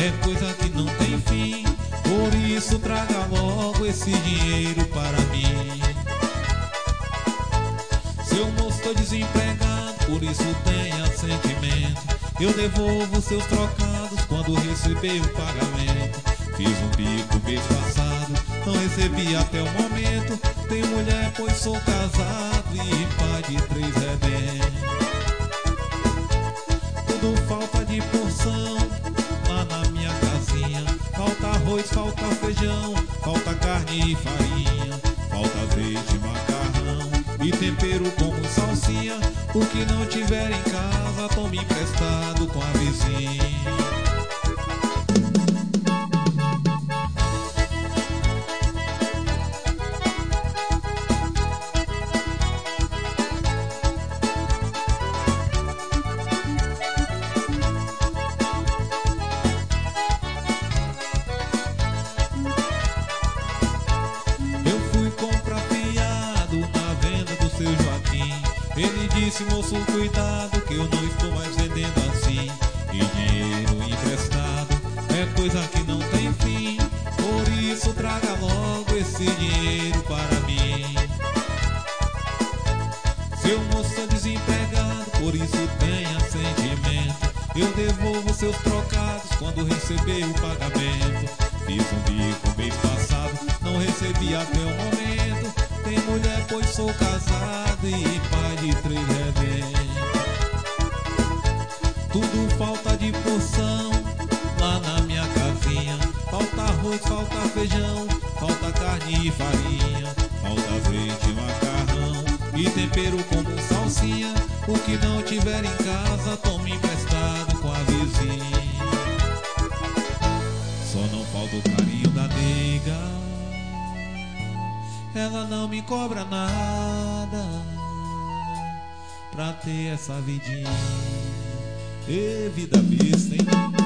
é coisa que não tem fim. Por isso traga logo esse dinheiro para mim. Seu moço, tô desempregado, por isso tenha sentimento. Eu devolvo seus trocados quando receber o pagamento. Fiz um bico mês passado, não recebi até o momento. Tenho mulher, pois sou casado e pai de 3 rebentos. Tudo falta de porção lá na minha casinha. Falta arroz, falta feijão, falta carne e farinha, falta azeite e macarrão e tempero como salsinha. O que não tiver em casa, tome emprestado com a vizinha. Ele disse, moço, cuidado, que eu não estou mais vendendo assim. E dinheiro emprestado é coisa que não tem fim. Por isso traga logo esse dinheiro para mim. Seu moço é desempregado, por isso tenha sentimento. Eu devolvo seus trocados quando receber o pagamento. Fiz um bico mês passado, não recebi até o momento. Tem mulher, pois sou casado e pai de 3 rebentos. Tudo falta de porção lá na minha casinha. Falta arroz, falta feijão, falta carne e farinha, falta azeite e macarrão e tempero como salsinha. O que não tiver em casa, tome emprestado com a vizinha. Só não falta o carinho da nega, ela não me cobra nada pra ter essa vidinha. E vida besta, hein?